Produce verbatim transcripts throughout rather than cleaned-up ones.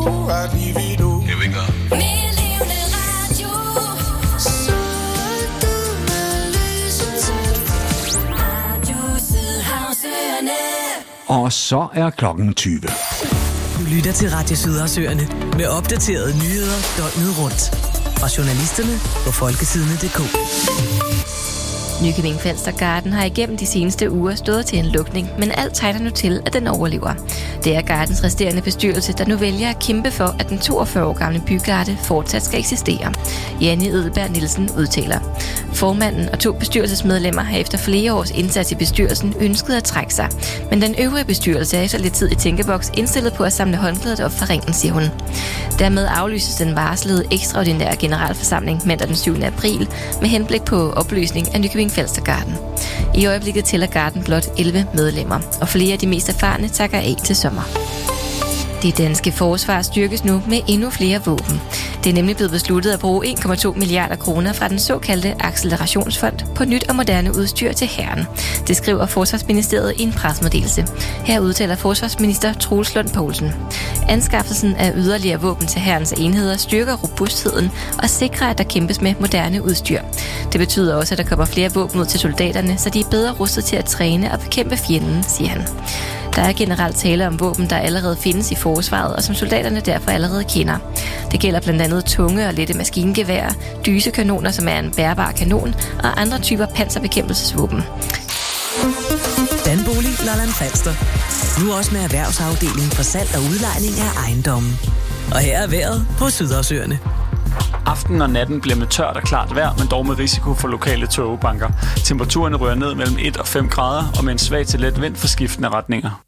I'd leave it all. Here we go. Mere levende radio. Så du med lyset. Radio Sydhavsøerne. Og så er klokken tyve. Du lytter til Radio Sydhavsøerne med opdaterede nyheder døgnet rundt. Fra journalisterne på folkesidene punktum d k. Nykøbing Falster Garden har igennem de seneste uger stået til en lukning, men alt tegner nu til, at den overlever. Det er Gardens resterende bestyrelse, der nu vælger at kæmpe for, at den toogfyrre år gamle bygarde fortsat skal eksistere. Janne Edelberg Nielsen udtaler. Formanden og to bestyrelsesmedlemmer har efter flere års indsats i bestyrelsen ønsket at trække sig, men den øvrige bestyrelse er efter lidt tid i tænkeboks indstillet på at samle håndklædet op fra ringen, siger hun. Dermed aflyses den varslede ekstraordinære generalforsamling mandag den syvende april med henblik på opløsning af Nykøbing Falster Garden. I øjeblikket tæller Garden blot elleve medlemmer, og flere af de mest erfarne takker af til sommer. Det danske forsvar styrkes nu med endnu flere våben. Det er nemlig blevet besluttet at bruge en komma to milliarder kroner fra den såkaldte accelerationsfond på nyt og moderne udstyr til hæren. Det skriver Forsvarsministeriet i en pressemeddelelse. Her udtaler forsvarsminister Troels Lund Poulsen. Anskaffelsen af yderligere våben til hærens enheder styrker robustheden og sikrer, at der kæmpes med moderne udstyr. Det betyder også, at der kommer flere våben ud til soldaterne, så de er bedre rustet til at træne og bekæmpe fjenden, siger han. Der er generelt tale om våben, der allerede findes i forsvaret, og som soldaterne derfor allerede kender. Det gælder blandt andet tunge og lette maskingeværer, dysekanoner, som er en bærbar kanon, og andre typer panserbekæmpelsesvåben. Danbolig Lolland Falster. Nu også med erhvervsafdeling for salg og udlejning af ejendomme. Og her er vejret på Sydhavsøerne. Aften og natten bliver med tørt og klart vejr, men dog med risiko for lokale tågebanker. Temperaturen rører ned mellem et og fem grader, og med en svag til let vind for skiftende retninger.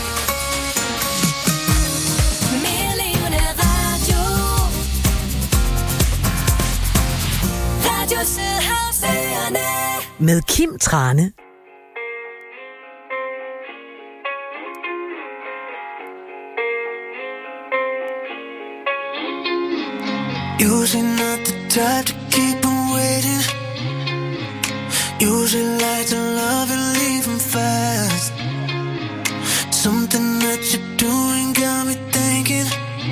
Mere levende radio. Radio Sydhavsøerne. Med Kim Trane. Usually not the type to keep them waiting. Usually like to love and leave them fast. Something that you're doing got me thinking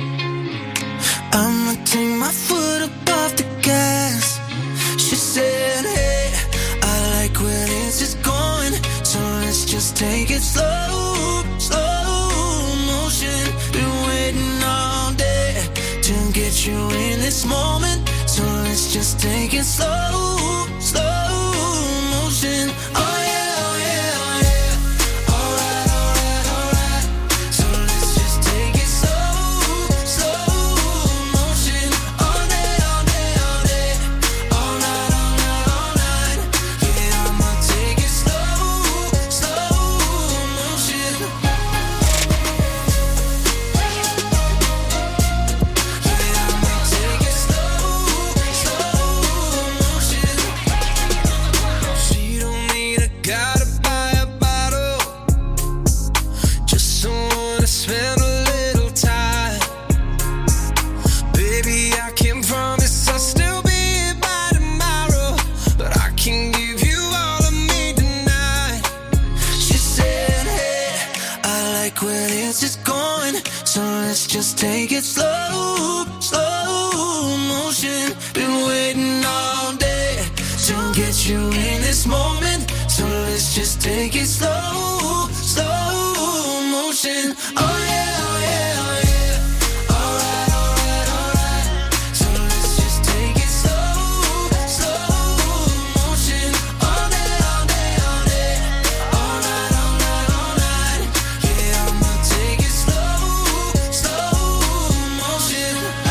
I'ma take my foot up off the gas. She said, hey, I like where this is going, so let's just take it slow, slow motion. Been waiting all day to get you in this moment, so let's just take it slow, slow motion. Oh yeah, oh yeah, oh yeah. Alright, alright, alright. So let's just take it slow, slow motion. All day, all day, all day. All night, all night, all night. Yeah, I'ma take it slow, slow motion. Spend a little time, baby. I can promise I'll still be here by tomorrow, but I can give you all of me tonight. She said, hey, I like where this is going, so let's just take it slow, slow motion. Been waiting all day to get you in this moment, so let's just take it slow, slow motion. Oh yeah, oh yeah, oh yeah. Alright, alright, alright. So let's just take it slow, slow motion. All day, all day, all day. All night, all night, all night. Yeah, I'ma take it slow, slow motion.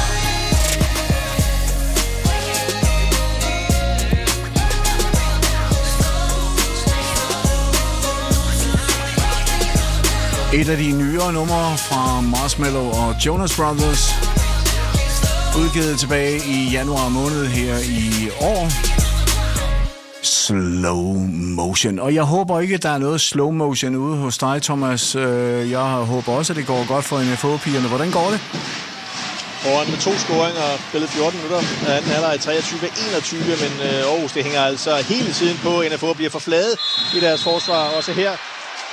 Et af de nyere numre fra Marshmello og Jonas Brothers, udgivet tilbage i januar måned her i år. Slow motion. Og jeg håber ikke, at der er noget slow motion ude hos dig, Thomas. Jeg håber også, at det går godt for N F H-pigerne. Hvordan går det? Foran med to scoringer, spillet fjorten minutter, anden halvleg treogtyve enogtyve, men Aarhus, det hænger altså hele tiden på. N F H bliver for flade i deres forsvar, også her.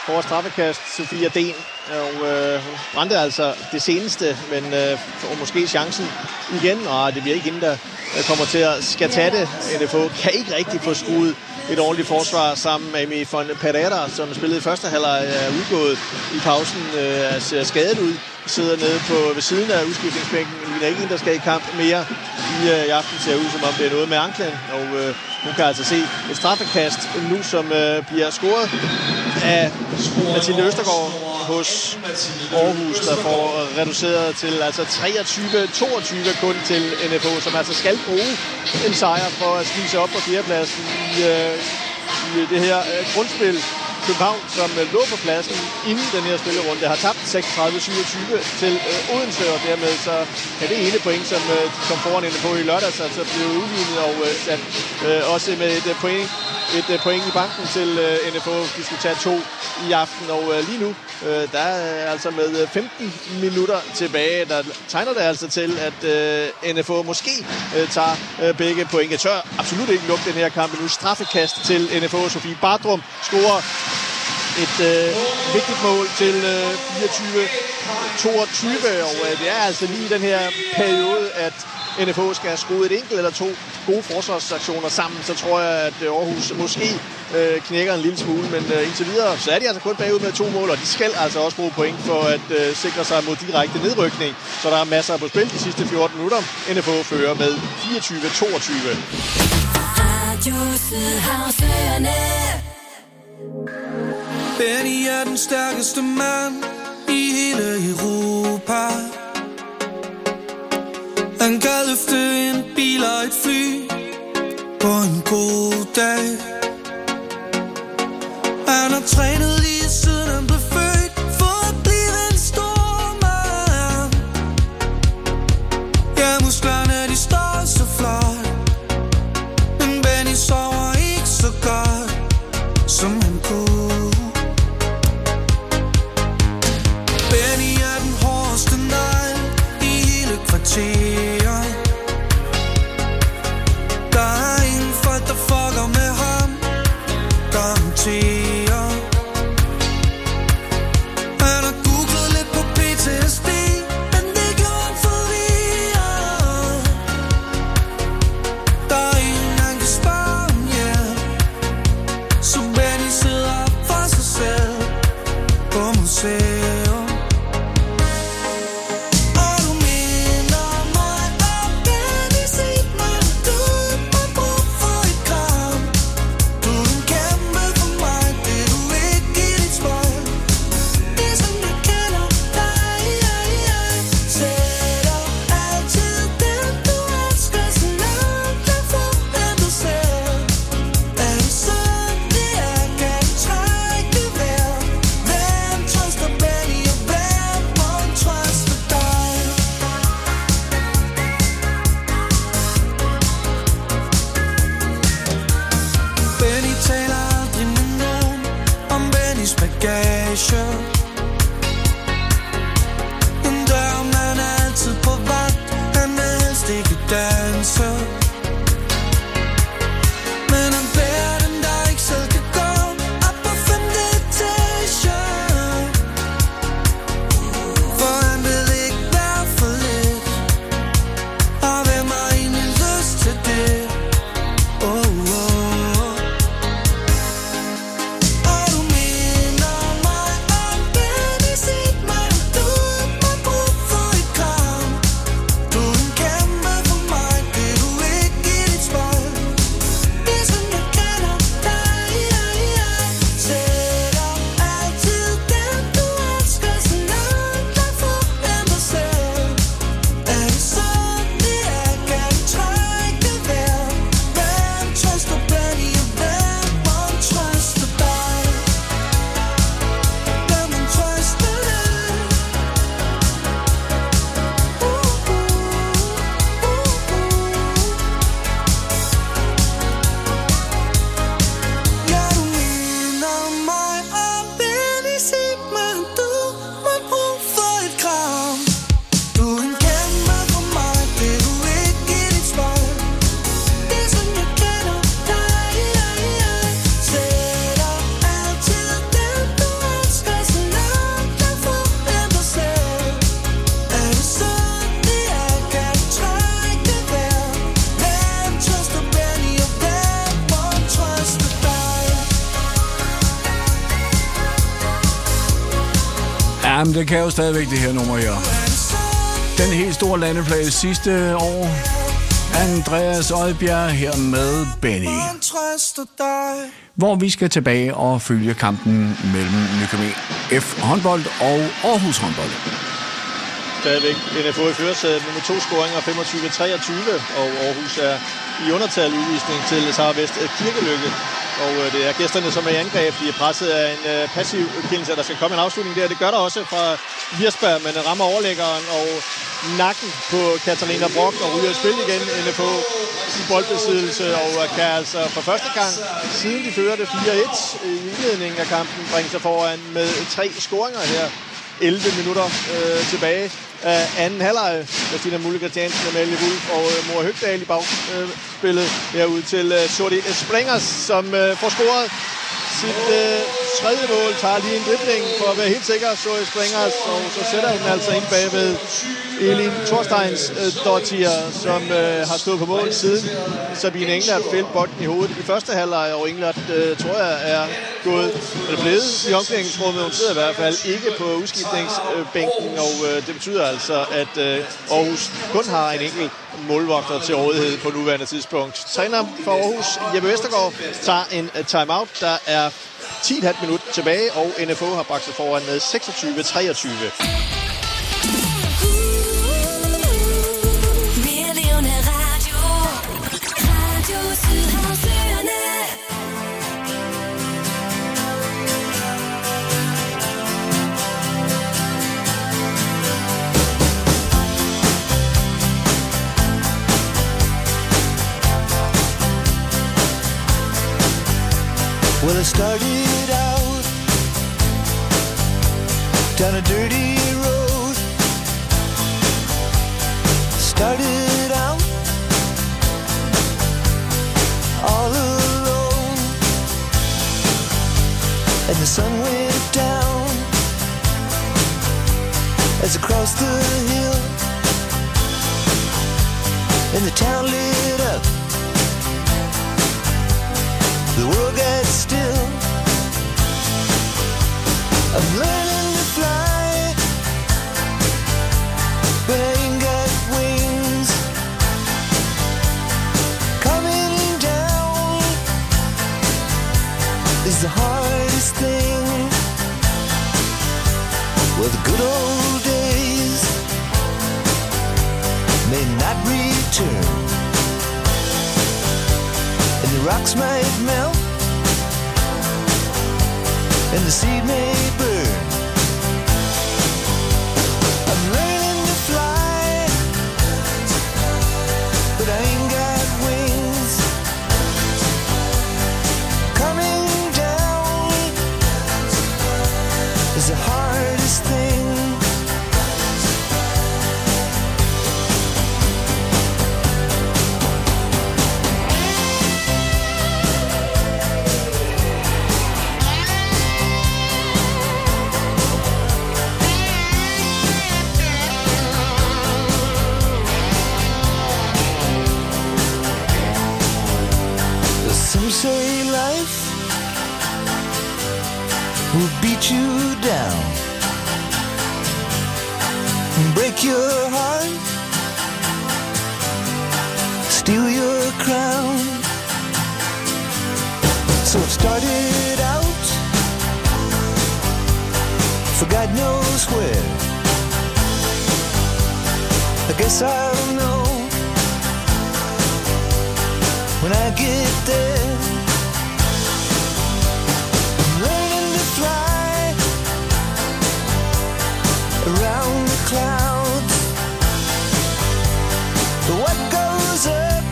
får straffekast, Sofia Den. Og øh, hun brændte altså det seneste, men øh, får måske chancen igen. Og det bliver ikke hende, der kommer til at skal tage det. N F O kan ikke rigtig få skruet et ordentligt forsvar sammen med Amy von Pereira, som spillede i første halvleg, er udgået i pausen, øh, ser skadet ud. Sidder nede på ved siden af udskiftningsbænken. Ligner ikke en, der skal i kamp mere i, øh, i aften. Ser ud, som om det er noget med anklen. Og øh, hun kan altså se et straffekast nu, som øh, bliver scoret af Mathilde Østergaard hos Aarhus, der får reduceret til altså treogtyve toogtyve kun til N F O, som altså skal bruge en sejr for at snige sig op på fjerdepladsen i, øh, i det her øh, grundspil. København, som øh, lå på pladsen inden den her spillerunde, har tabt seksogtredive syvogtyve til øh, Odense, og dermed så kan det ene point, som øh, kom foran N F O i lørdags, altså blev udlignet og øh, sat øh, også med et øh, point et øh, point i banken til øh, N F O. De skulle tage to i aften, og øh, lige nu, øh, der er altså med femten minutter tilbage, der tegner det altså til, at øh, N F O måske øh, tager øh, begge point. Jeg tør absolut ikke lukke den her kamp nu. Straffekast til N F O. Sofie Bardrum scorer et øh, vigtigt mål til øh, fireogtyve toogtyve, og øh, det er altså lige den her periode, at N F O skal have skruet et enkelt eller to gode forsvarsaktioner sammen, så tror jeg, at Aarhus måske øh, knækker en lille smule, men øh, indtil videre, så er de altså kun bagud med to mål, og de skal altså også bruge point for at øh, sikre sig mod direkte nedrykning, så der er masser på spil de sidste fjorten minutter. N F O fører med fireogtyve toogtyve. Radio Sydhavsøerne. Benny er den stærkeste mand i hele Europa. Han kan løfte en bil og et fly på en god dag. Han har trænet lige siden han blev født for at blive en stor mand. Ja, musklerne de står så flot, men Benny sover ikke så godt, som han kunne. Benny er den hårdeste negl i hele kvarteret. Der er ingen folk, der fucker med ham, garanterer. Han har googlet lidt på P T S D, men det gjorde han forvirret. Der er ingen, han kan spørge om hjælp, så Benny sidder for sig selv på museum. Og du minder mig Jamen, det kan jo stadigvæk det her nummer her. Den helt store landeplade sidste år. Andreas Oddbjerg her med Benny. Hvor vi skal tilbage og følge kampen mellem Nykøbing F håndbold og Aarhus håndbold. Stadigvæk N F H i førersædet med to scoringer, femogtyve treogtyve, og Aarhus er i undertal udvisning til Sara Vest Kirkelykke. Og øh, det er gæsterne, som er i angreb. De er presset af en øh, passiv kendelse, der skal komme en afslutning der. Det gør der også fra Virsberg, men rammer overlæggeren og nakken på Katarina Brock og ryger i spil igen. N F H i boldbesiddelse og kan altså for første gang, siden de førte fire et i indledningen af kampen, bringe sig foran med tre scoringer her. elleve minutter øh, tilbage af anden halvleg. Christina Mulle Christiansen, Amalie Wulff og øh, Mora Høgdal i bagspillet øh, herude til øh, Sorti Springers, som øh, får scoret sit øh, tredje mål. Tager lige en dribling for at være helt sikker, Sorti Springers, og så sætter hun altså ind bagved Elin Thorsteins øh, Dottir, som øh, har stået på mål siden Sabine Englert fældte bolden i hovedet i første halvleg, og Englert øh, tror jeg er gået eller blevet i omklædningsrummet. Hun sidder i hvert fald ikke på udskiftningsbænken, og øh, det betyder altså, at øh, Aarhus kun har en enkelt målvogter til rådighed på nuværende tidspunkt. Træner for Aarhus, Jeppe Vestergaard, tager en uh, timeout. Der er ti komma fem minutter tilbage, og N F H har bragt sig foran med seksogtyve treogtyve. Well, it started out down a dirty road. Started out all alone, and the sun went down as I crossed the hill, and the town lit up. The world got still. I'm learning to fly, but I ain't got wings. Coming down is the hardest thing. Well, the good old days may not return, and the rocks might melt, and the seed may burn. I'm learning to fly, but I ain't got wings. Coming down is the hardest thing. Say life will beat you down, break your heart, steal your crown. So it started out for God knows where. I guess I'll know when I get there. Around the clouds, but what goes up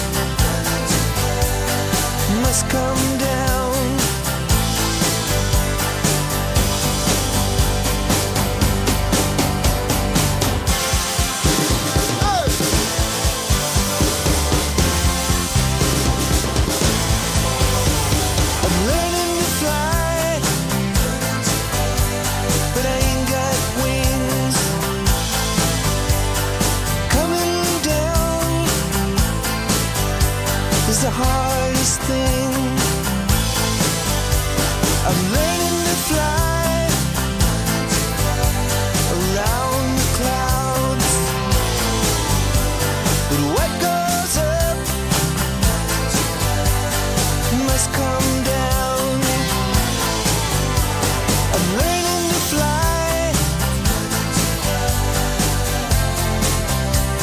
must come down. Hey! I'm learning to fly, but I ain't got wings. Coming down is the hardest thing.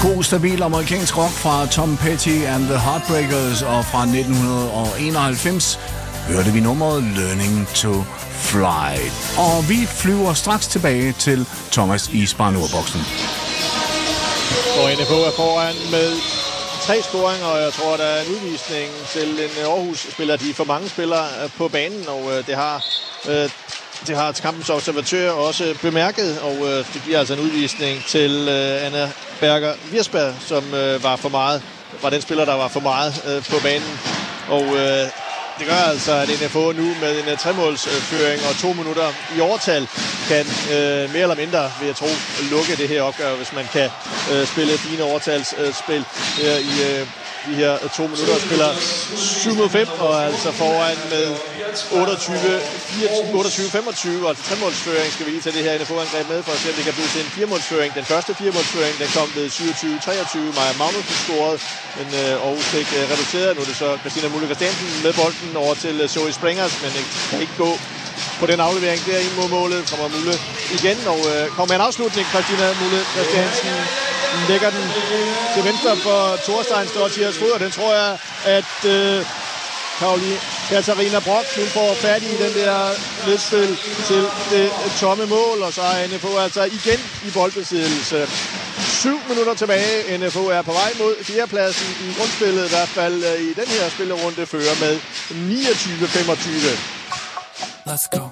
God, stabil amerikansk rock fra Tom Petty and the Heartbreakers, og fra nitten enoghalvfems hørte vi nummeret Learning to Fly. Og vi flyver straks tilbage til Thomas i Spanur-boksen. Og N F H er foran med tre scoringer, og jeg tror, der er en udvisning til en Aarhus-spiller. De er for mange spillere på banen, og det har... Det har kampens observatør også bemærket, og øh, det giver altså en udvisning til øh, Anna Berger Wirsberg, som øh, var for meget, var den spiller, der var for meget øh, på banen. Og øh, det gør altså, at N F H nu med en uh, tremålsføring og to minutter i overtal kan øh, mere eller mindre, vil jeg tro, lukke det her opgør, hvis man kan øh, spille fine overtalsspil øh, her i øh, de her to minutter. Spiller syv mod fem og altså foran med otteogtyve femogtyve, og altså tremålsføring skal vi lige tage det her N F H-angreb med, for at se, om det kan blive til en firemålsføring. Den første firemålsføring, den kom ved syvogtyve treogtyve. Maja Magnussen scorede, men øh, Aarhus fik øh, reduceret. Nu er det så Christina Mulle Christiansen med bolden over til øh, Zoe Springers, men ikke, kan ikke gå på den aflevering der ind mod målet. Kommer Mulle igen, og øh, kommer med en afslutning. Christina Mulle Christiansen lægger den til venstre for Thorstein Stortiers fod, og den tror jeg, at øh, Karoline Katarina Brock nu får fat i den der ledspil til det tomme mål, og så er N F H altså igen i boldbesiddelse. Syv minutter tilbage. N F H er på vej mod fjerdepladsen i grundspillet, i hvert fald i den her spillerunde, fører med niogtyve femogtyve. Let's go.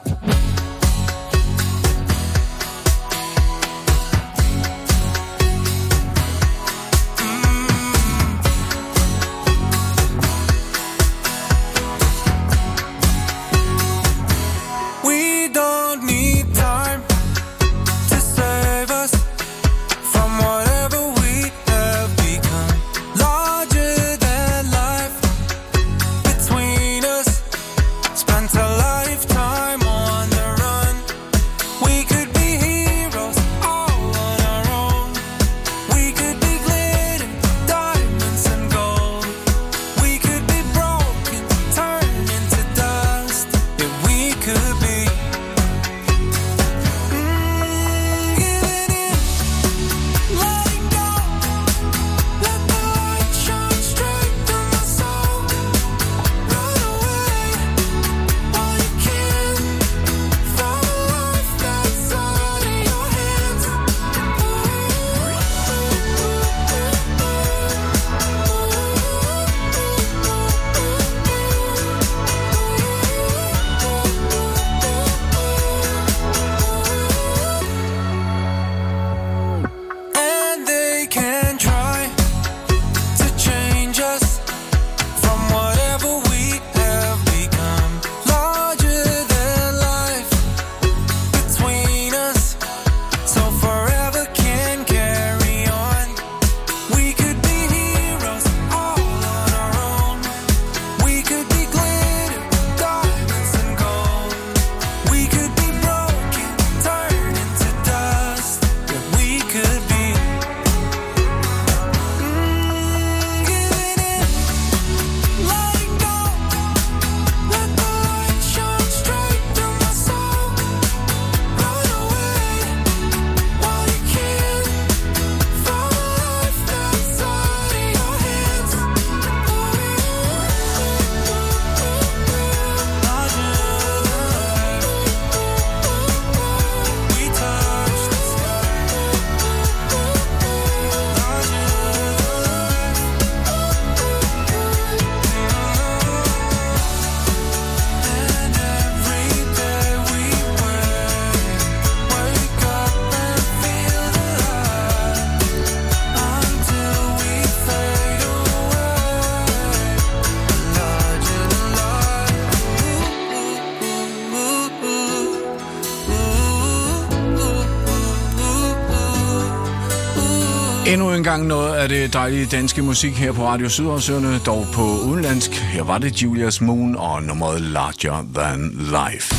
Endnu en gang noget af det dejlige danske musik her på Radio Sydhavsøerne, dog på udenlandsk. Her var det Julius Moon og nummeret Larger Than Life.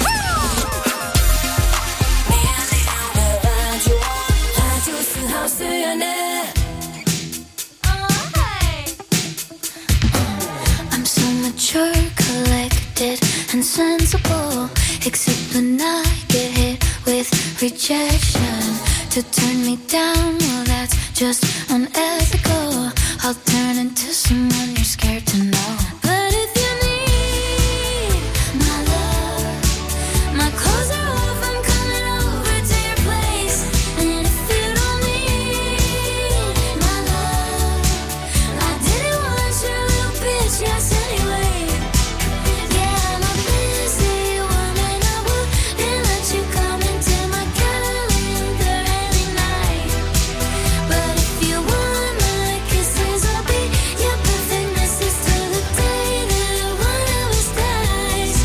I'm so mature, collected and sensible, except when I get hit with rejection. To turn me down, well that's just unethical. I'll turn into someone you're scared to know. But if you need my love, my clothes are off, I'm coming over to your place. And if you don't need my love, I didn't want your little bitch, yes, anyway. Yeah, I'm a busy woman, I wouldn't let you come into my calendar any night. But if you want my kisses, I'll be your perfect missus till the day that one of us dies.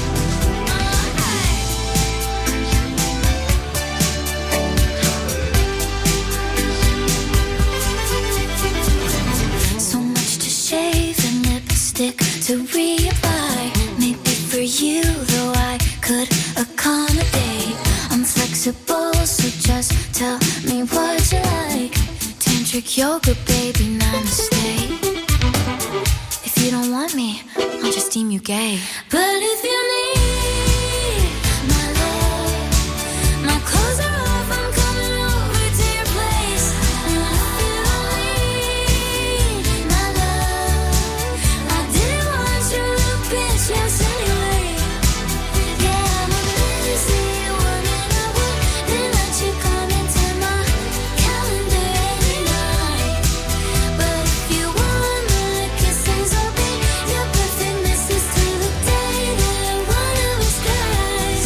So much to shave and lipstick to reapply. Maybe for you, though I could accommodate. I'm flexible, so just tell me what you like. Tantric yoga, baby, namaste. If you don't want me, I'll just deem you gay. But if you need my love, my clothes are off, I'm coming over to your place. And if you don't need my love, I didn't want your little bitch, yes, anyway. Yeah, I'm a busy woman, I wouldn't let you come into my calendar any night. But if you want my kisses, I'll be your perfect missus till the day that one of us dies.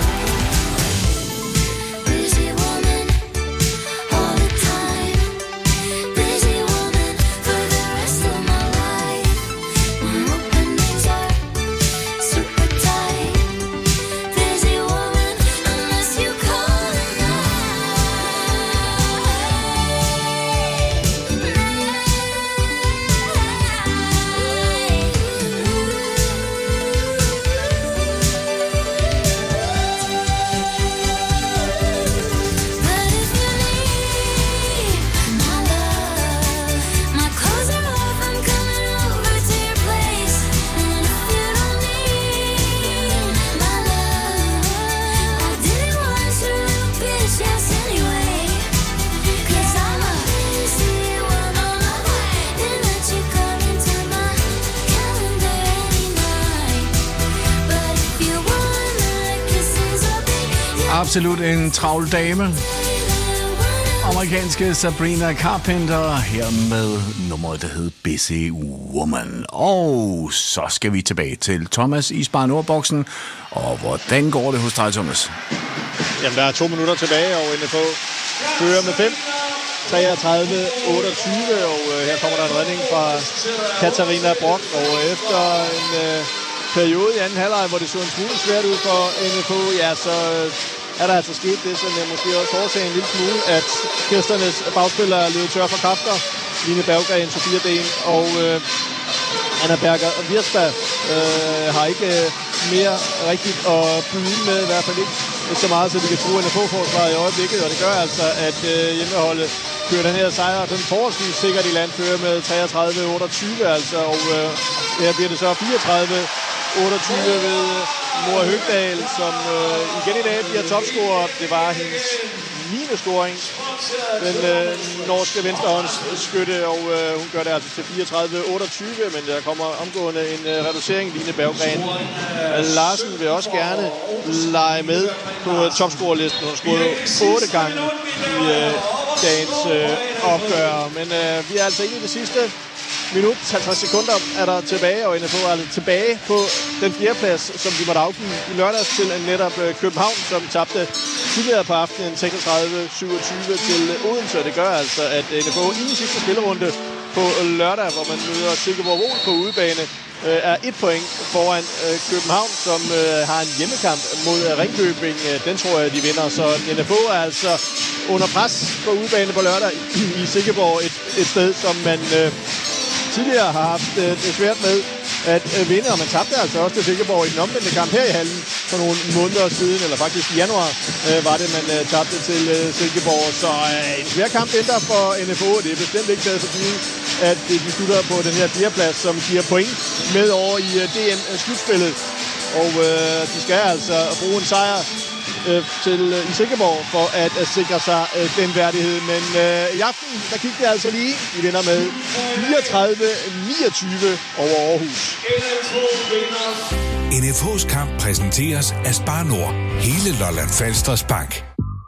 Busy woman, all the time. Busy woman for the rest of my life. My openings are super tight. Busy woman, unless you call it But if you need my love, my clothes are off, I'm coming over to your place. And if you don't need my love, I didn't want your little bitch, yes, anyway. 'Cause I'm a busy woman, I wouldn't let you come into my calendar any night. But if you want my kisses, I'll be your Absolut en travl dame. Amerikanske Sabrina Carpenter her med nummeret, der hed Busy Woman. Og så skal vi tilbage til Thomas i Spar Nord-boksen. Og hvordan går det hos dig, Thomas? Jamen, der er to minutter tilbage, og N F H fører med fem. treogtredive otteogtyve, og øh, her kommer der en redning fra Katarina Brock. Og efter en øh, periode i anden halvleg, hvor det så en smule svært ud for N F H, ja, så øh, er der altså sket det, som øh, måske også forårsager en lille smule, at gæsternes bagspillere er løbet tør for kræfter. Line Berggren, Sofia Den og øh, Anna Berger og Virsba øh, har ikke øh, mere rigtigt at byde med, i hvert fald ikke så meget, så vi kan tro N F H-forsvaret i øjeblikket, og det gør altså, at øh, hjemmeholdet kører den her sejr, den forholdsvis sikkert i land, fører med treogtredive otteogtyve, altså, og øh, her bliver det så fireogtredive otteogtyve ved Mora Høgdal, som øh, igen i dag bliver topscorer. Det var hendes niende scoring, den øh, norske venstrehåndsskytte, og øh, hun gør det altså til fireogtredive otteogtyve, men der kommer omgående en øh, reducering. Line Berggren Larsen vil også gerne lege med på topscorerlisten. Hun har scoret otte gange i øh, dagens øh, opgør, men øh, vi er altså inde i det sidste minut, halvtreds sekunder er der tilbage, og N F H er altså tilbage på den fjerdeplads, som de måtte afgive i lørdags til netop København, som tabte tidligere på aftenen seksogtredive syvogtyve til Odense. Det gør altså, at N F H i den sidste spillerunde på lørdag, hvor man møder Silkeborg Vol på udebane, er et point foran København, som har en hjemmekamp mod Ringkøbing. Den tror jeg, de vinder, så N F H er altså under pres på udebane på lørdag i Silkeborg, et, et sted, som man tidligere har haft øh, det svært med at øh, vinde, og man tabte altså også til Silkeborg i den omvendte kamp her i hallen for nogle måneder siden, eller faktisk i januar øh, var det, man øh, tabte til øh, Silkeborg. Så øh, en svær kamp venter for N F H. Det er bestemt ikke taget for givet, at de slutter på den her fjerdeplads, som giver point med over i øh, D M-slutspillet. Og øh, de skal altså bruge en sejr øh, til, øh, i Silkeborg for at, at sikre sig øh, den værdighed. Men øh, i aften, der gik det altså lige. De vinder med fireogtredive niogtyve over Aarhus. N F H's kamp præsenteres af Spar Nord. Hele Lolland Falsters Bank.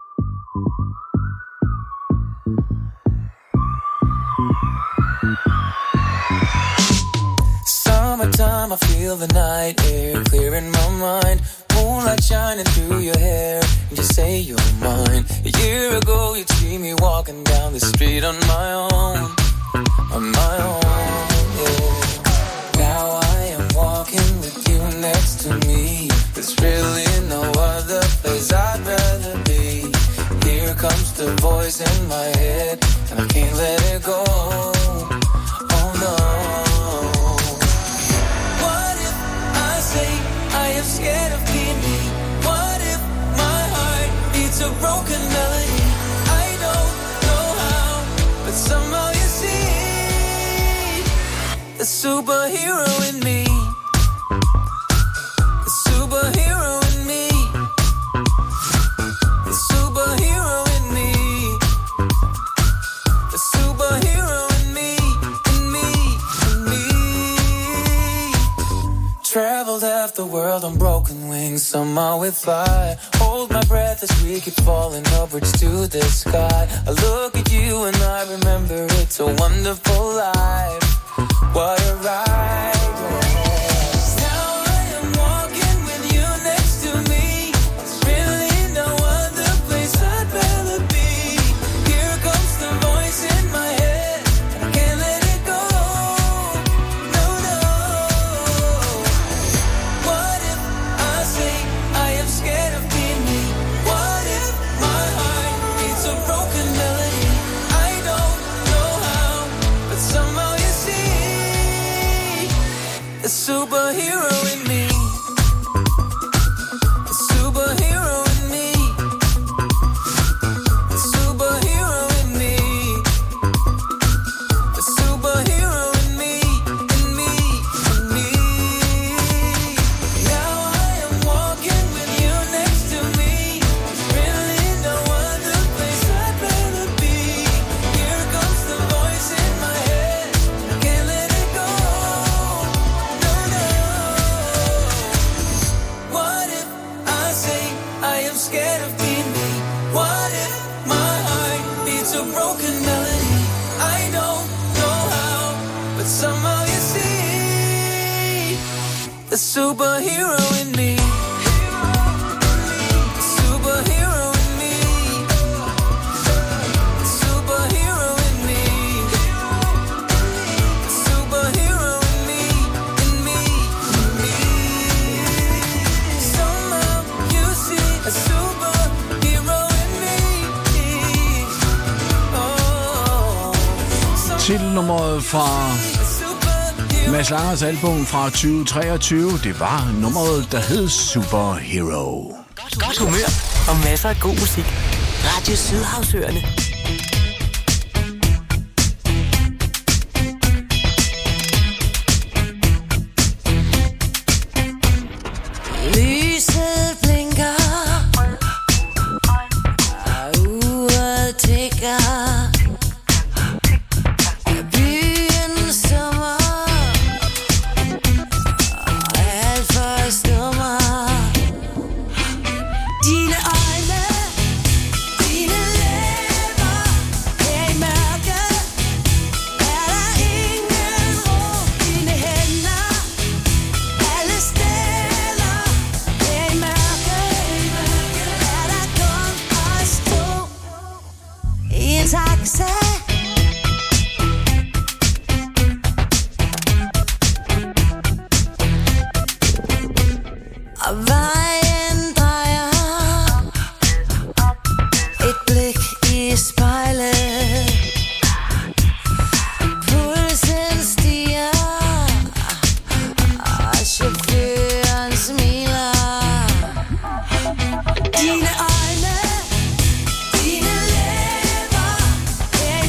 Summertime, I feel the night air clearing my mind. Moonlight shining through your hair, and you say you're mine. A year ago, you'd see me walking down the street on my own, on my own, yeah. Now I am walking with you next to me. There's really no other place I'd rather be. Here comes the voice in my head, and I can't let it go. Oh no. I'm scared of being me. What if my heart beats a broken melody? I don't know how, but somehow you see the superhero in me. The superhero in me. The superhero in me. The superhero in me. In me. In me. Traveled half the world on broken wings, somehow we fly. Hold my breath as we keep falling upwards to the sky. I look at you and I remember it's a wonderful life. What a ride, yeah. Now I am walking with you next to me. There's really no other place I'd rather be. Here comes the voice in my head, and I can't let it go. No, no. What if I say I am scared of being me? What if my heart beats a broken melody? I don't know how, but somehow you see the superhero in me. The superhero in me. The superhero in me. The superhero in me. In me. In me. Now I am walking with you next to me. Really no other place I'd rather be. Here comes the voice in my head. I can't let it go. No, no. What if I say I am scared of being me? What if my heart beats a broken melody? I don't know how, but somehow you see the superhero in me. The superhero in me. The superhero in me. The superhero in me. In me. In me. Somehow you see a superhero in me. Oh. Titelnummeret fra Mads Langers album fra tyve treogtyve, det var nummeret, der hed Superhero. Godt humør og masser af god musik. Radio Sydhavsøerne. Lyset blinker. Uret tikker. Byen sommer. Alt forstummer. Dine øjne, dine læber, her i mørket er der ingen ro. Dine hænder, alle steder, her i mørket er der kun os to i en taxa. Og vejen drejer. Et blik i spejlet. Pulsen stiger. Og chaufføren smiler. Dine øjne, dine læber, her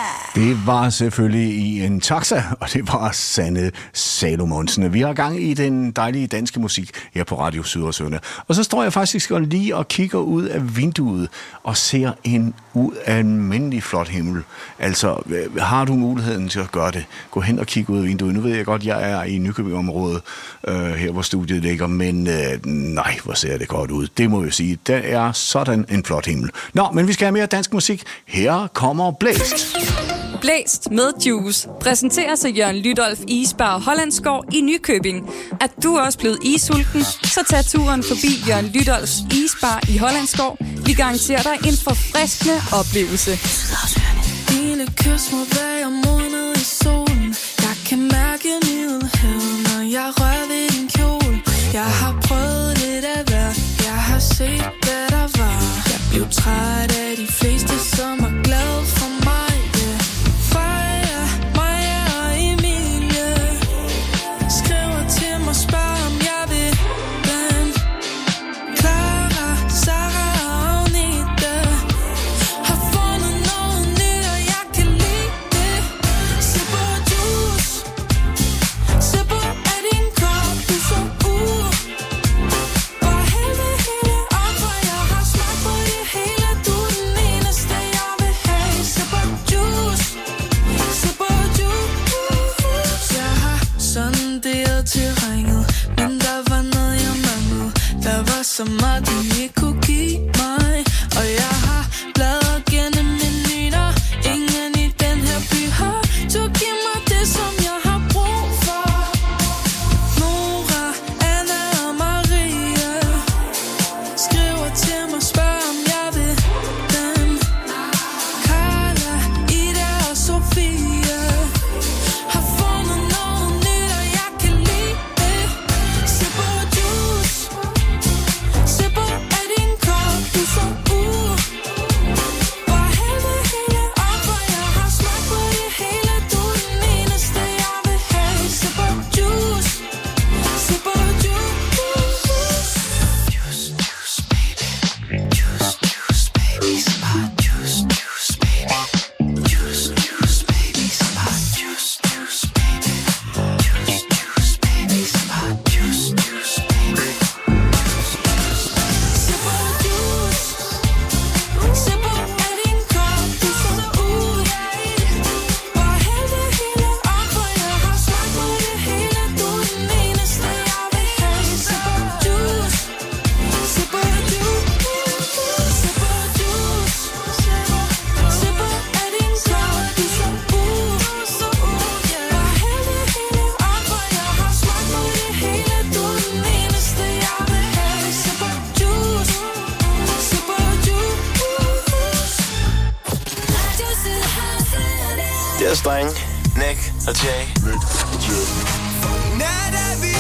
Det var selvfølgelig i en taxa, og det var Sanne Salomonsen. Vi har gang i den dejlige danske musik her på Radio Sydersøerne. Og så står jeg faktisk lige og kigger ud af vinduet og ser en ualmindelig flot himmel. Altså, har du muligheden til at gøre det? Gå hen og kigge ud af vinduet. Nu ved jeg godt, jeg er i Nykøbing-området, øh, her hvor studiet ligger, men øh, nej, hvor ser det godt ud. Det må jeg sige. Der er sådan en flot himmel. Nå, men vi skal have mere dansk musik. Her kommer Blæst. Blæst med Juice præsenteres af Jørgen Lydolf Isbar Hollandsgård i Nykøbing. Er du også blevet isulten, så tag turen forbi Jørgen Lydolfs Isbar i Hollandsgård. Vi garanterer dig en forfriskende oplevelse. Dine kys må være modnet i solen. Jeg kan mærke nyheden, når jeg rører ved din kjole. Jeg har prøvet lidt af hver, jeg har set hvad der var. Jeg blev træt af de fleste, som er glade for mig. Så meget du ikke kunne give mig. Og jeg har bladret gennem menuer. Ingen i den her by har. Du giv mig det som jeg har brug for. Nora, Anna og Maria skriver til mig, spørger om jeg vil dem. Carla, Ida og Sofia har fundet noget nyt, og jeg kan lide det. Se på Juice. Yes, dreng. Nick og Jay. Nick og Jay. Nat er vi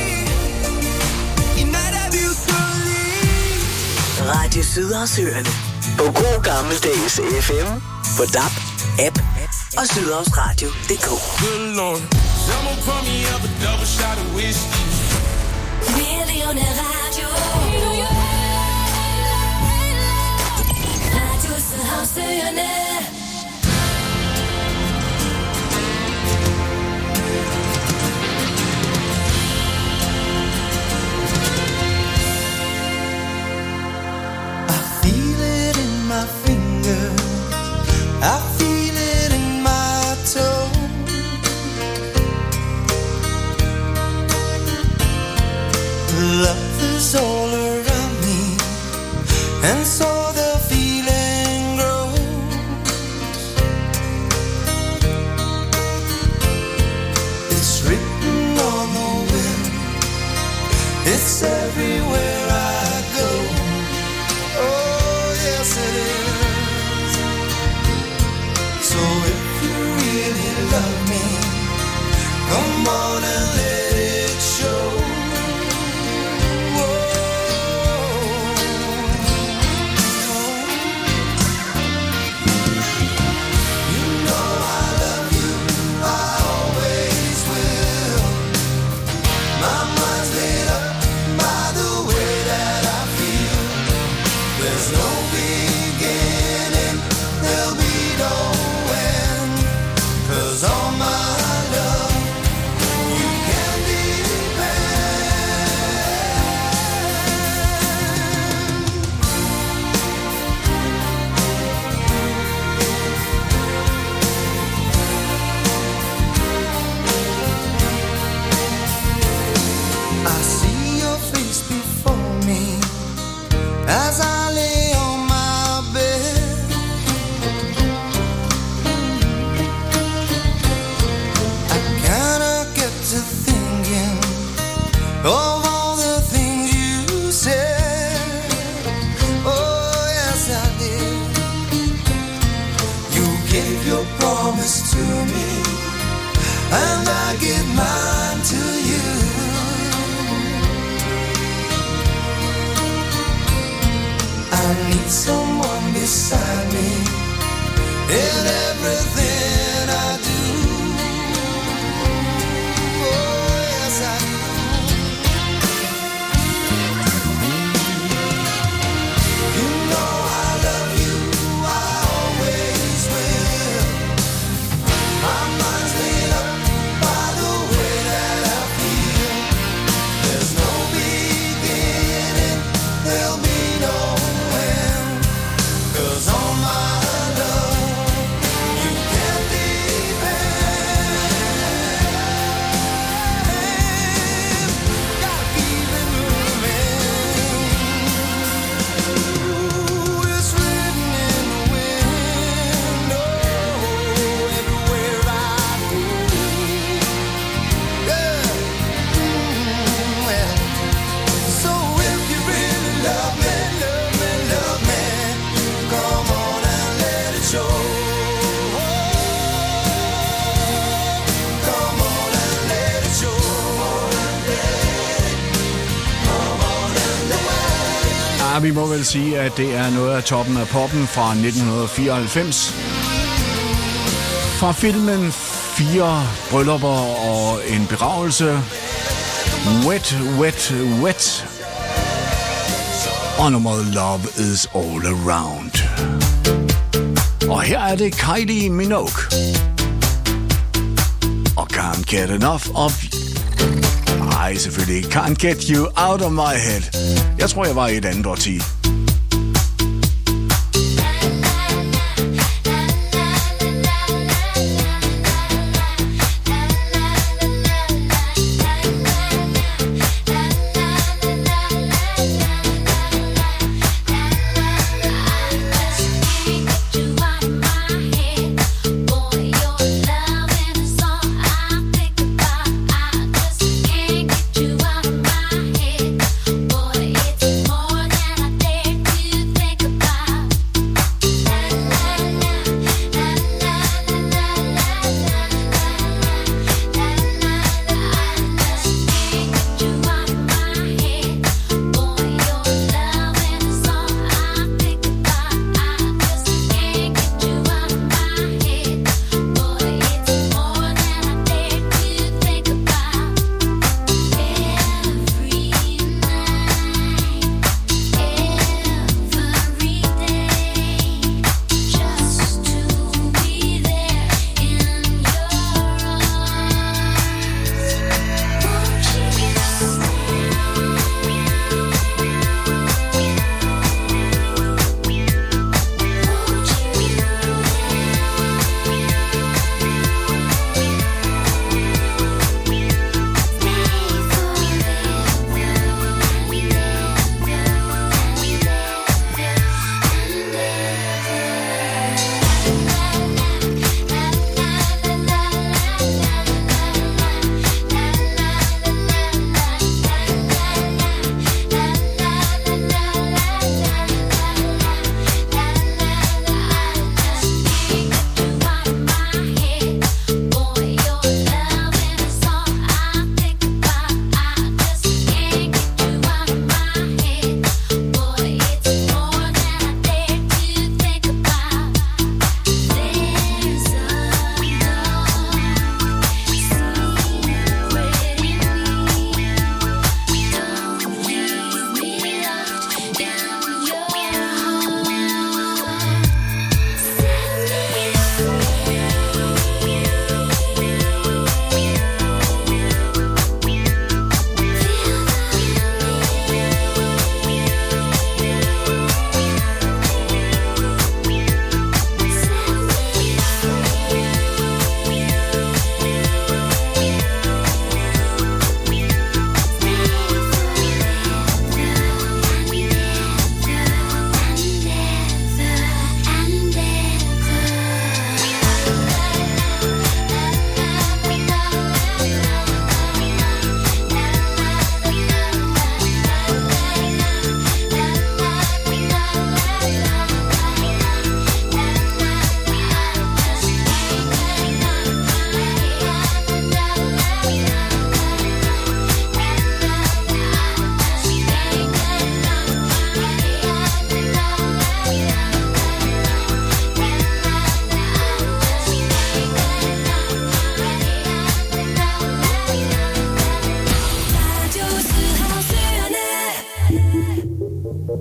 i nat er vi uskyldige. Radio Sydersøerne. På god gammeldags F M, på D A B, app og sydhavsradio punktum d k. Good Lord, someone pour me up a double shot of whiskey. Millioner Radio. Radio Sydersøerne. My fingers, I feel it in my toe. Love is all around me, and so the feeling grows. It's written on the wind, it's everywhere I go. Oh, yes it is. So if you really love me, come on and let it show. By the way of all the things you said. Oh, yes, I did. You gave your promise to me, and I give mine to you. I need someone beside me in everything I do. Oh, yes, I do. You know I love you, I always will. My mind's made up by the way that I feel. There's no beginning, there'll be no end. 'Cause on my love, you can depend. Gotta keep it moving. Ooh, it's written in the wind. Oh, everywhere I go. Yeah. Mm, well. So if you really love me, love me, love me, come on and let it show. Come on and let it show. Ja, vi må vel sige, at det er noget af toppen af poppen fra nitten fireoghalvfems. Fra filmen Fire bryllupper og en begravelse. Wet, wet, wet. Og nummeret Love is all around. Og her er det Kylie Minogue. Og Can't Get Enough of... Nej, selvfølgelig ikke. Can't Get You Out of My Head. Jeg tror, jeg var i et andet årti. Can't get you out of my head, boy, it's more than I did.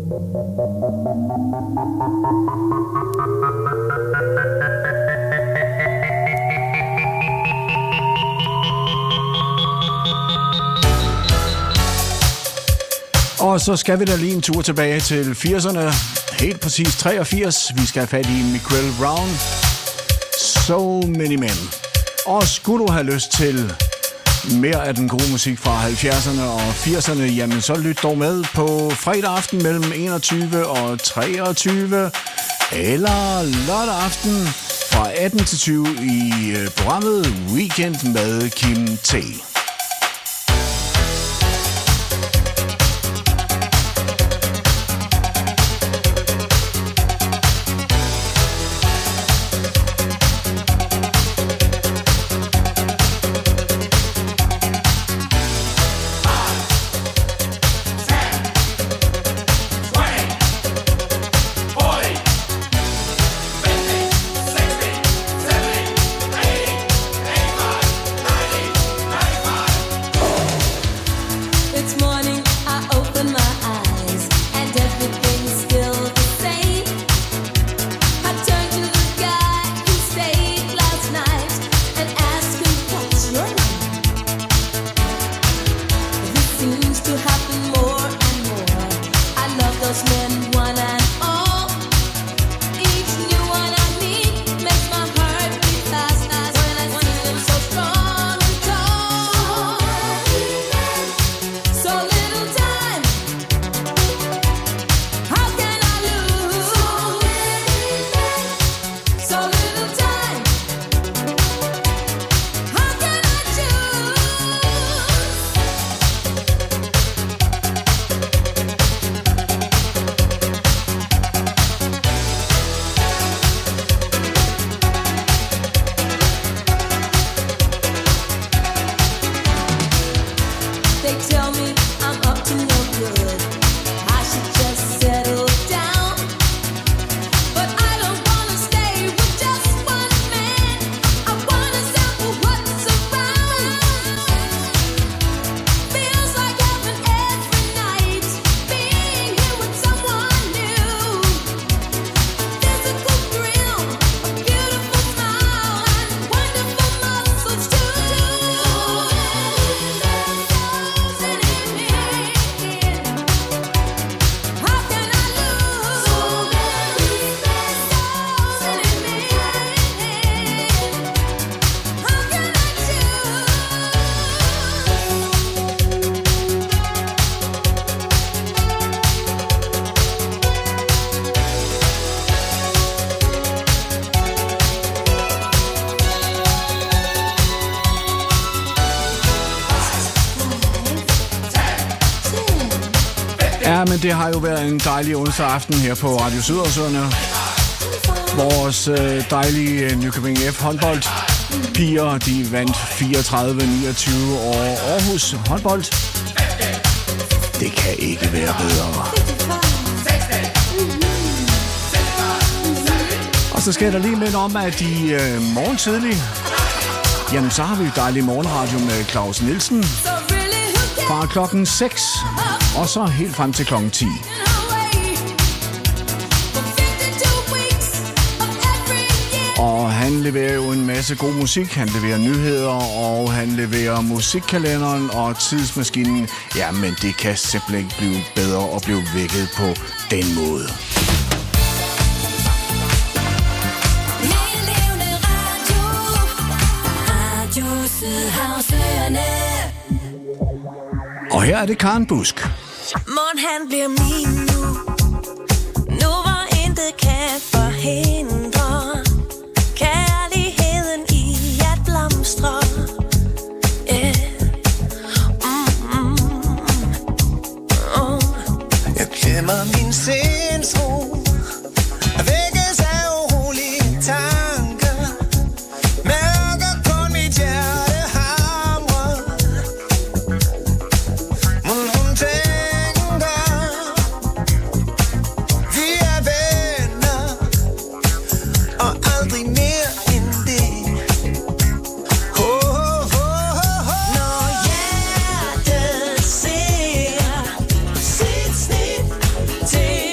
Og så skal vi da lige en tur tilbage til firserne. Helt præcis treogfirs. Vi skal have fat i Michael Brown. So Many Men. Og skulle du have lyst til mere af den gode musik fra halvfjerdserne og firserne, jamen så lyt dog med på fredag aften mellem enogtyve og treogtyve, eller lørdag aften fra atten til tyve i programmet Weekend med Kim T. Ja, men det har jo været en dejlig onsdag aften her på Radio Sydersøerne. Vores øh, dejlige Nykøbing F håndbold piger, de vandt fireogtredive niogtyve over Aarhus håndbold. Det kan ikke være bedre. Og så skal jeg da lige minde om, at i øh, morgen tidlig, jamen så har vi dejlig morgenradio med Claus Nielsen fra klokken seks. Og så helt frem til klokken ti. Og han leverer jo en masse god musik. Han leverer nyheder, og han leverer musikkalenderen og tidsmaskinen. Ja, men det kan simpelthen ikke blive bedre at blive vækket på den måde. Og her er det Karen Busk. Morgen han bliver min nu. Nu hvor intet kan forhindre kærligheden i at blomstre. Yeah. Mm-hmm. Oh. Jeg glemmer min sindsro. Vækkes af urolige tanker. Mærker kun mit hjerte hamre. Mon hun tænker vi er venner. Og aldrig mere end det. Oh, oh, oh, oh. Når hjertet ser sit snit til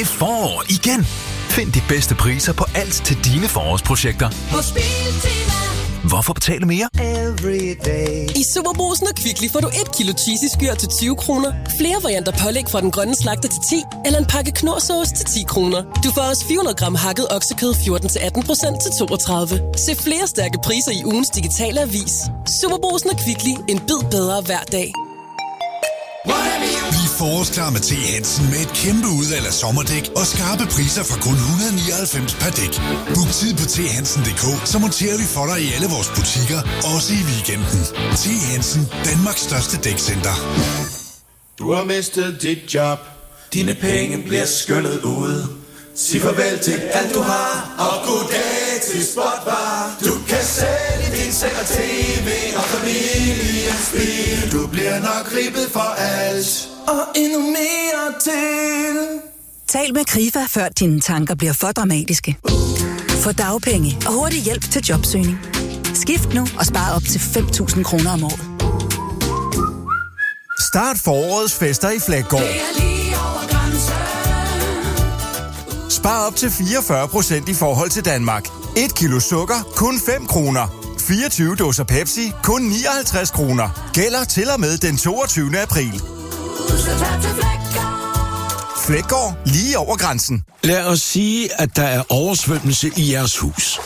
det forår igen. Find de bedste priser på alt til dine forårsprojekter. Hos Biltema. Hvorfor betale mere? I Superbrugsen og Kvickly får du et kilo cheesy skyr til tyve kroner, flere varianter pålæg fra den grønne slagter til ti, eller en pakke knorrsauce til ti kroner. Du får også fire hundrede gram hakket oksekød fjorten til atten procent til toogtredive. Se flere stærke priser i ugens digitale avis. Superbrugsen og Kvickly. En bid bedre hver dag. Vi er forårsklar med T. Hansen med et kæmpe udvalg af sommerdæk og skarpe priser fra kun et hundrede og nioghalvfems per dæk. Book tid på t hansen punktum d k, så monterer vi for dig i alle vores butikker, også i weekenden. T. Hansen, Danmarks største dækcenter. Du har mistet dit job. Dine penge bliver skyllet ud. Sig farvel til alt du har, og goddag til Spotbar. Du kan sælge din seng og tv og familiens bil. Du bliver nok ribbet for alt, og endnu mere til. Tal med Krifa, før dine tanker bliver for dramatiske. Få dagpenge og hurtig hjælp til jobsøgning. Skift nu og spar op til fem tusind kroner om året. Start forårets fester i Flækgaard. Spar op til fireogfyrre procent i forhold til Danmark. Et kilo sukker, kun fem kroner. fireogtyve dåser Pepsi, kun nioghalvtreds kroner. Gælder til og med den toogtyvende april. Flækgaard, lige over grænsen. Lad os sige, at der er oversvømmelse i jeres hus.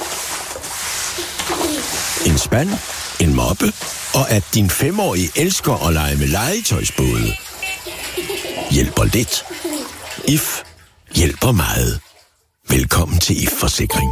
En spand, en moppe, og at din femårige elsker at lege med legetøjsbåde. Hjælper lidt. I F hjælper meget. Velkommen til I F Forsikring.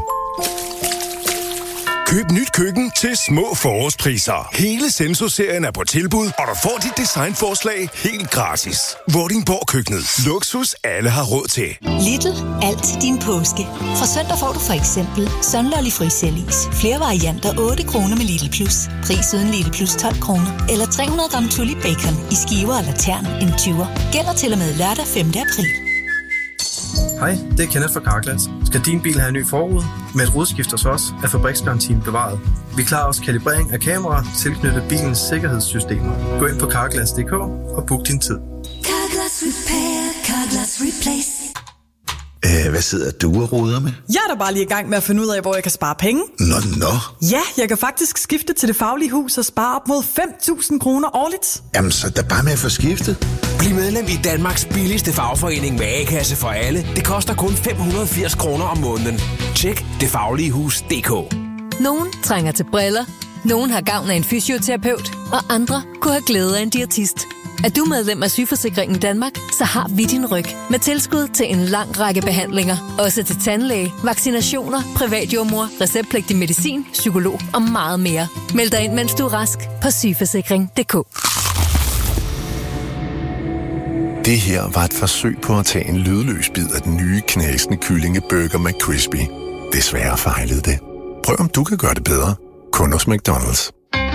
Køb nyt køkken til små forårspriser. Hele Senso-serien er på tilbud, og du får dit designforslag helt gratis. Vordingborg Køkkenet. Luksus alle har råd til. Lidl. Alt din påske. Fra søndag får du for eksempel Sunlolly frisellis. Flere varianter otte kroner med Lidl Plus. Pris uden Lidl Plus tolv kroner. Eller tre hundrede gram Tully Bacon i skiver eller tern en tyver. Gælder til og med lørdag femte april. Hej, det er Kenneth fra Carglass. Skal din bil have en ny forrude? Med et rodskift hos os er fabriksgarantien bevaret. Vi klarer også kalibrering af kameraer tilknyttet bilens sikkerhedssystemer. Gå ind på carglass punktum d k og book din tid. Carglass Repair, Carglass Replace. Æh, hvad sidder du og roder med? Jeg er da bare lige i gang med at finde ud af, hvor jeg kan spare penge. Nå, nå. Ja, jeg kan faktisk skifte til Det Faglige Hus og spare op mod fem tusind kroner årligt. Jamen, så er bare med at få skiftet. Bliv medlem i Danmarks billigste fagforening med A-kasse for alle. Det koster kun fem hundrede og firs kroner om måneden. Tjek det faglige hus punktum d k. Nogen trænger til briller, nogen har gavn af en fysioterapeut, og andre kunne have glæde af en diætist. Er du medlem af Sygeforsikringen Danmark, så har vi din ryg med tilskud til en lang række behandlinger. Også til tandlæge, vaccinationer, privatjordmor, receptpligtig medicin, psykolog og meget mere. Meld dig ind, mens du er rask på sygeforsikring punktum d k. Det her var et forsøg på at tage en lydløs bid af den nye knasende kyllingeburger McCrispy. Desværre fejlede det. Prøv om du kan gøre det bedre. Kun hos McDonald's.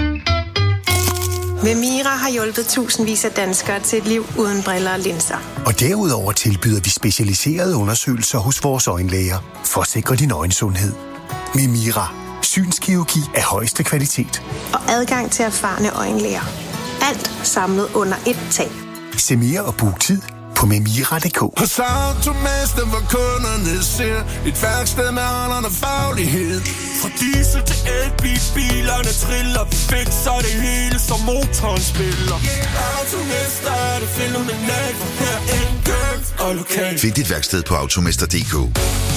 Vemira har hjulpet tusindvis af danskere til et liv uden briller og linser. Og derudover tilbyder vi specialiserede undersøgelser hos vores øjenlæger for at sikre din øjensundhed. Vemira. Synskirurgi af højeste kvalitet. Og adgang til erfarne øjenlæger. Alt samlet under et tag. Se mere og book tid på memira punktum d k. Hos Automester, hvor kunderne ser et værksted med alderen og faglighed. Fra diesel til elbil, bilerne triller, vi fikser det hele, som motoren spiller. Yeah, Automester er det fænomenalt, for her er enkelt og lokalt. Find dit værksted på automester punktum d k.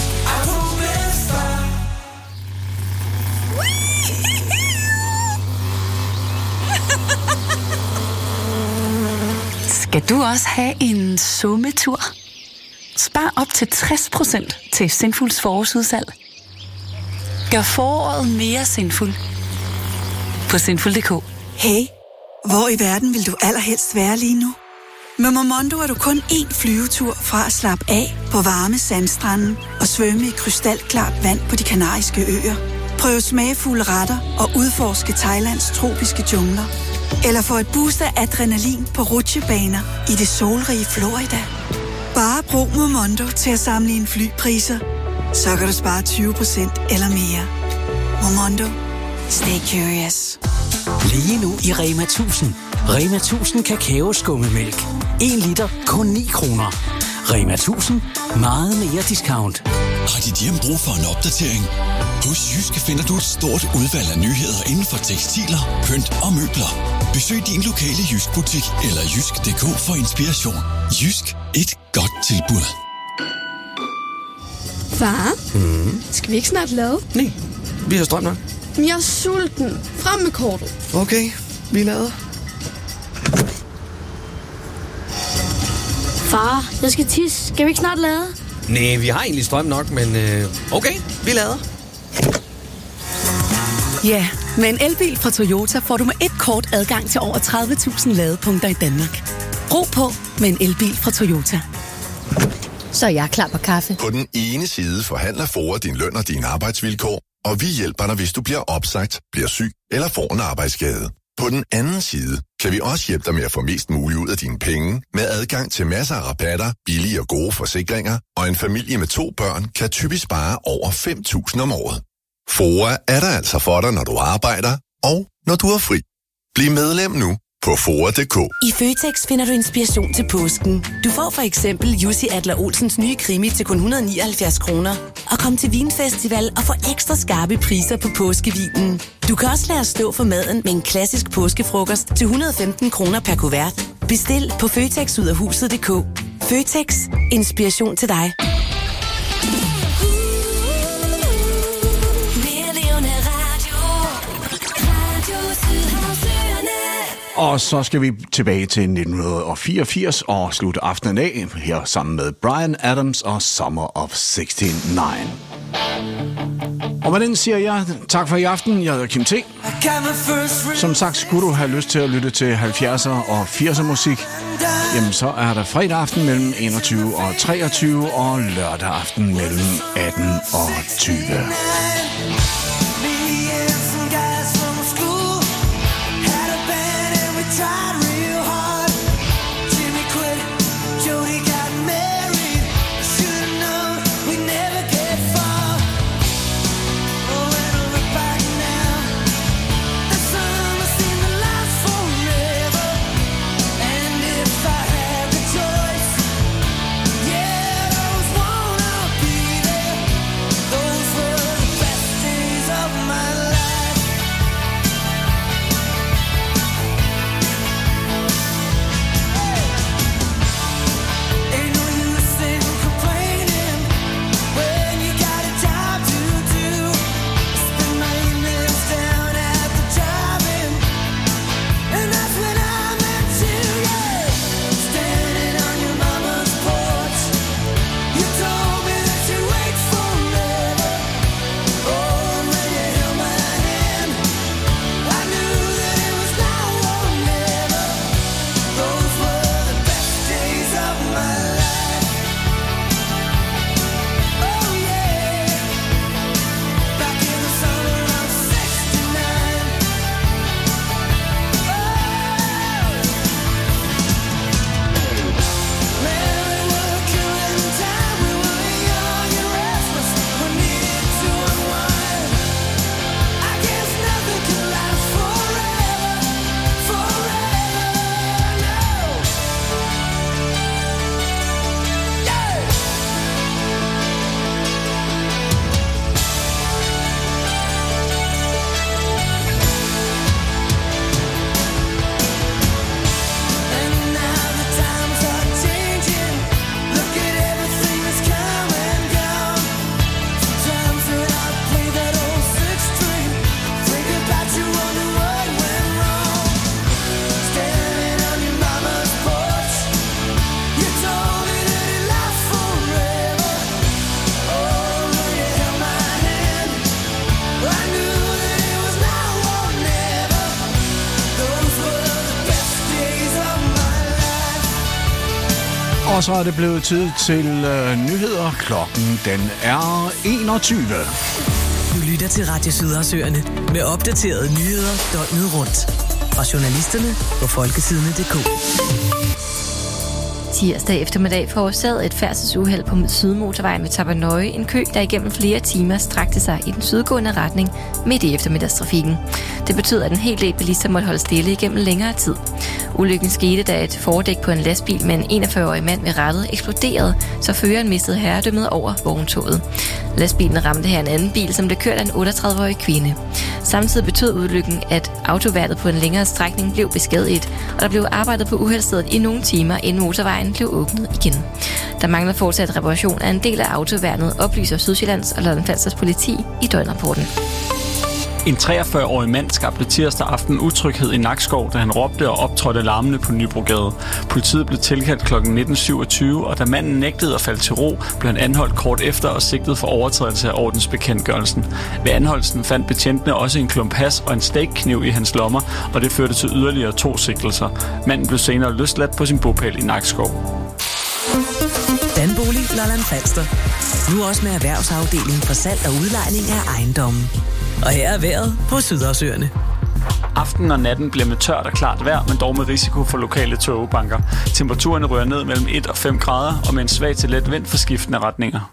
Skal du også have en sommetur? Spar op til tres procent til Sinfuls forårsudsalg. Gør foråret mere sinful på sinful punktum d k. Hey, hvor i verden vil du allerhelst være lige nu? Med Momondo er du kun én flyvetur fra at slappe af på varme sandstranden og svømme i krystalklart vand på de kanariske øer. Prøv smagfulde retter og udforske Thailands tropiske jungler. Eller få et boost af adrenalin på rutsjebaner i det solrige Florida. Bare brug Momondo til at sammenligne flypriser. Så kan du spare tyve procent eller mere. Momondo. Stay curious. Lige nu i Rema tusind. Rema tusind kakaoskummemælk. en liter kun ni kroner. Rema tusind. Meget mere discount. Har dit hjem brug for en opdatering? Hos Jysk finder du et stort udvalg af nyheder inden for tekstiler, pynt og møbler. Besøg din lokale Jysk-butik eller jysk punktum d k for inspiration. Jysk. Et godt tilbud. Far, Mm. skal vi ikke snart lade? Nej, vi har strøm nok. Men jeg er sulten. Frem med kortet. Okay, vi lader. Far, jeg skal tisse. Skal vi ikke snart lade? Nej, vi har egentlig strøm nok, men øh, okay, vi lader. Ja, med en elbil fra Toyota får du med et kort adgang til over tredive tusind ladepunkter i Danmark. Brug på med en elbil fra Toyota. Så er jeg klar på kaffe. På den ene side forhandler FOA din løn og dine arbejdsvilkår, og vi hjælper dig, hvis du bliver opsagt, bliver syg eller får en arbejdsskade. På den anden side kan vi også hjælpe dig med at få mest muligt ud af dine penge, med adgang til masser af rabatter, billige og gode forsikringer, og en familie med to børn kan typisk spare over fem tusind om året. FOA er der altså for dig, når du arbejder, og når du er fri. Bliv medlem nu på F O A punktum d k. I Føtex finder du inspiration til påsken. Du får for eksempel Jussi Adler Olsens nye krimi til kun et hundrede og nioghalvfjerds kroner. Og kom til Vinfestival og få ekstra skarpe priser på påskevinen. Du kan også lade os stå for maden med en klassisk påskefrokost til et hundrede og femten kroner per kuvert. Bestil på føtex ud af huset punktum d k. Føtex. Inspiration til dig. Og så skal vi tilbage til nitten fireogfirs og slutte aftenen af her sammen med Bryan Adams og Summer of sixty-nine. Og med den siger jeg tak for i aften. Jeg hedder Kim T. Som sagt, skulle du have lyst til at lytte til halvfjerdser og firser musik, jamen så er der fredag aften mellem enogtyve og treogtyve og lørdag aften mellem atten og tyve. Og så er det blevet tid til øh, nyheder. Klokken den er enogtyve. Du lytter til Radio Sydersøerne med opdaterede nyheder døgnet rundt. Fra journalisterne på folkesidene punktum d k. Tirsdag eftermiddag forårsagede et færdselsuheld på Sydmotorvejen ved Tappernøje en kø, der igennem flere timer strakte sig i den sydgående retning midt i eftermiddagstrafikken. Det betød, at en hel del bilister måtte holde stille igennem længere tid. Ulykken skete, da et fordæk på en lastbil med en enogfyrre-årig mand ved rattet eksploderede, så føreren mistede herredømmet over vogntoget. Lastbilen ramte her en anden bil, som blev kørt af en otteogtredive-årig kvinde. Samtidig betød ulykken, at autoværnet på en længere strækning blev beskadiget, og der blev arbejdet på uheldsstedet i nogle timer, inden motorvejen blev åbnet igen. Der mangler fortsat reparation af en del af autoværnet, oplyser Sydsjællands og Lolland-Falsters politi i døgnrapporten. En treogfyrre-årig mand skabte tirsdag aften utryghed i Nakskov, da han råbte og optrådte larmende på Nybrogade. Politiet blev tilkaldt klokken nitten syvogtyve, og da manden nægtede at falde til ro, blev han anholdt kort efter og sigtet for overtrædelse af ordensbekendtgørelsen. Ved anholdelsen fandt betjentene også en klump hash og en steakkniv i hans lommer, og det førte til yderligere to sigtelser. Manden blev senere løsladt på sin bopæl i Nakskov. Danbolig Lolland Falster. Nu også med erhvervsafdelingen for salg og udlejning af ejendommen. Og her er vejret på Sydhavsøerne. Aftenen og natten bliver med tørt og klart vejr, men dog med risiko for lokale tågebanker. Temperaturerne rører ned mellem et og fem grader, og med en svag til let vind for skiftende retninger.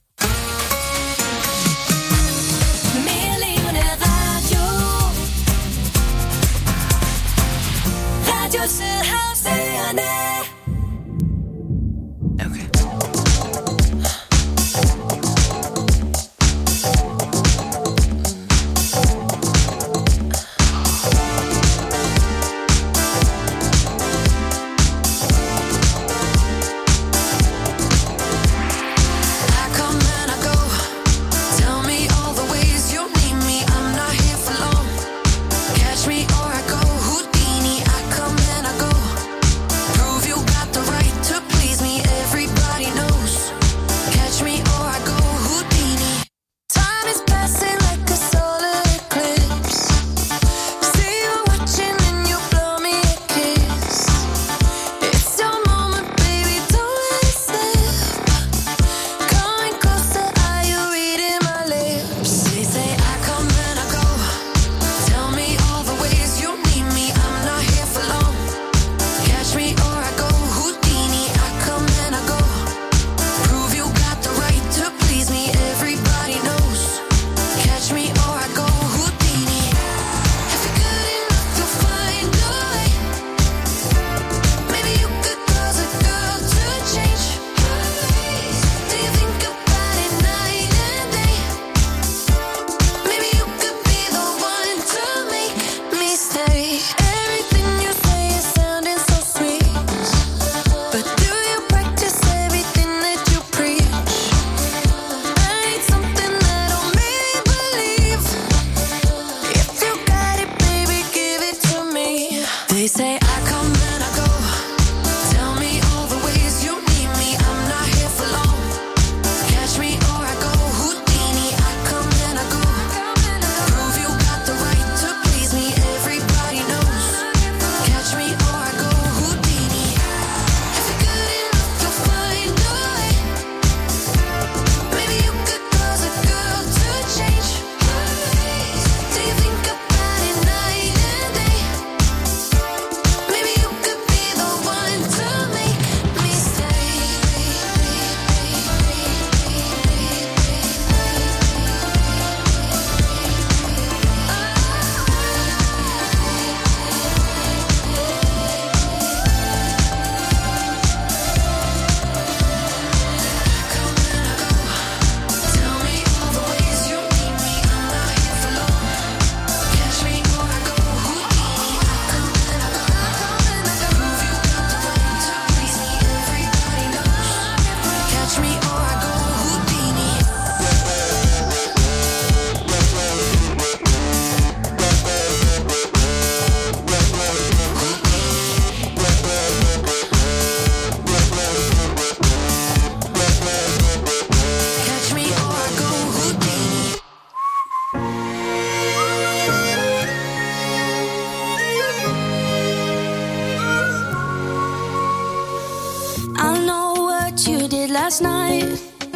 last night.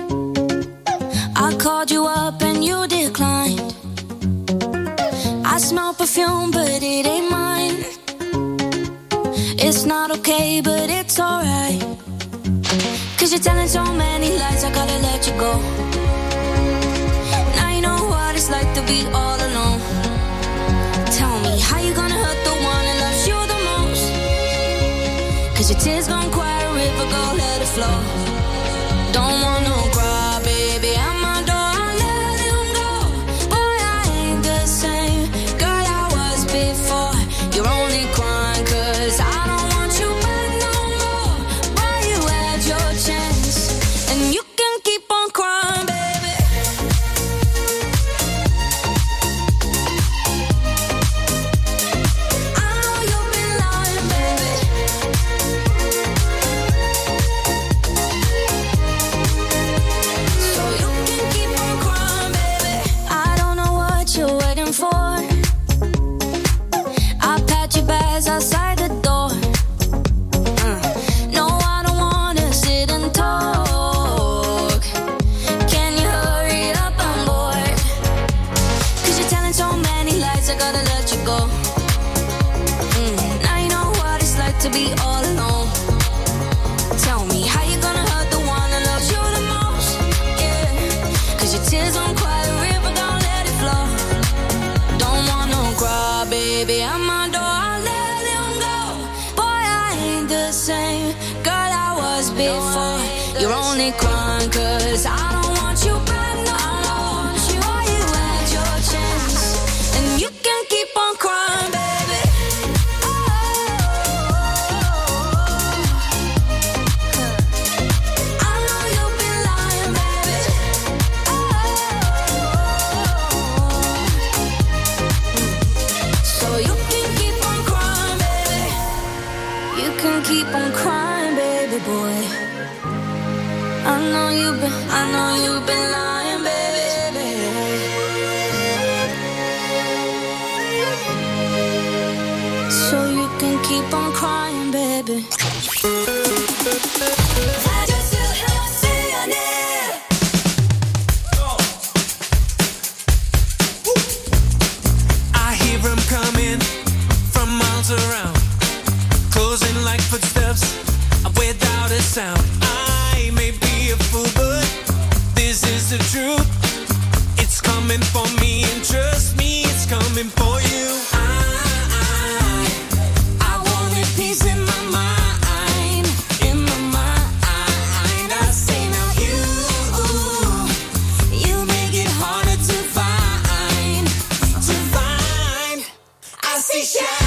I called you up and you declined. I smell perfume, but it ain't mine. It's not okay, but it's alright. Cause you're telling so many lies, I gotta let you go. Now you know what it's like to be all alone. Tell me, how you gonna hurt the one that loves you the most? Cause your tears gon' quiet a river, go let it flow. Don't want no cry, baby, I'm my door, I let him go. Boy, I ain't the same girl I was before. You're only crying cause I don't want you back no more. Boy, you had your chance, and you can keep on crying, baby. I know you've been lying, baby. So you can keep on crying, baby. I don't know what you're waiting for. I'll pat your bags outside the door. Uh, no, I don't wanna sit and talk. Can you hurry up, I'm bored. Cause you're telling so many lies, I gotta let you go. Mm, now you know what it's like to be all alone. Tell me, how you gonna hurt the one that loves you the most? Yeah, cause your tears don't quiet a river, don't let it flow. Don't want no cry, baby, I'm my door, I let him go. Boy, I ain't the same girl I was before. You're only crying cause I don't want you back no more. Boy, you had your chance, and you can keep on crying, baby. I know you've been lying, baby. So you can keep on crying, baby. You can keep on crying, baby boy. I know you've been, I know you've been lying, baby. So you can keep on crying, baby. I hear them coming from miles around, closing like footsteps without a sound. I may be a fool, but this is the truth. It's coming for me, and trust me, it's coming for you. I, I, I wanted peace in my mind, in my mind. I say now you, you make it harder to find, to find. I see shadows.